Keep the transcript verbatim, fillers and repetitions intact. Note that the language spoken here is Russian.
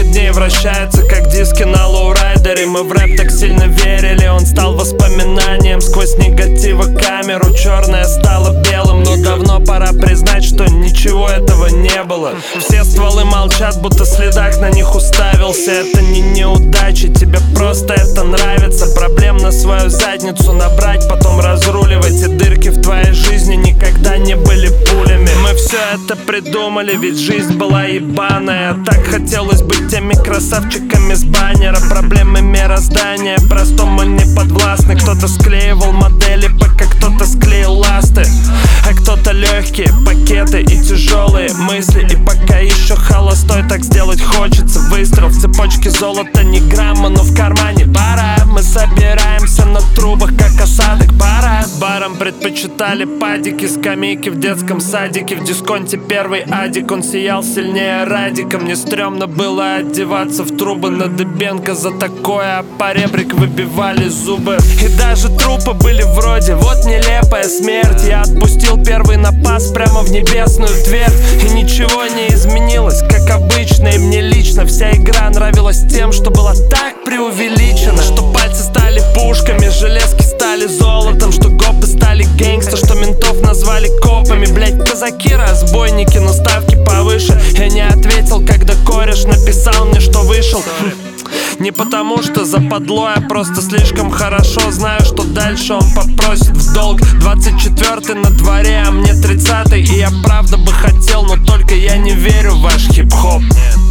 дней вращается, как диски на лоурайдере. Мы в рэп так сильно верили, он стал воспоминанием. Сквозь негатива камеру черное стало белым. Но давно пора признать, что ничего этого не было. Все стволы молчат, будто следак на них уставился. Это не неудачи, тебе просто это нравится. Проблем на свою задницу набрать, потом разруливать. И дырки в твоей жизни никогда не были пулями. Мы все это придумали, ведь жизнь была ебаная. Так хотелось быть теми красавчиками с баннера. Проблемы мироздания простому не подвластны. Кто-то склеивал модели, пока кто-то склеил ласты, а кто-то легкие пакеты и тяжелые мысли. И пока еще холостой, так сделать хочется. Выстрел в цепочке золота, не грамма, но в кармане пара. Мы собираемся на трубах, как осадок пара. Баром предпочитали падики, скамейки в детском садике. В дисконте первый адик, он сиял сильнее радика. Мне стрёмно было одеваться в трубы на Дыбенко. За такое, а по ребрик выбивали зубы. И даже трупы были вроде, вот нелепая смерть. Я отпустил первый напас прямо в небесную твердь. И ничего не изменилось, как обычно. И мне лично вся игра нравилась тем, что было так преувеличено. Что пальцы стали пушками, железки стали золотом. Что гопы стали гэнгста, что ментов назвали копами. Блять, казаки разбойники, но ставки повыше. Я не ответил, когда кореш написал мне, что вышел. Не потому что западло, я просто слишком хорошо знаю, что дальше он попросит в долг. Двадцать четвёртый на дворе, а мне тридцатый. И я правда бы хотел, но только я не верю в ваш хип-хоп.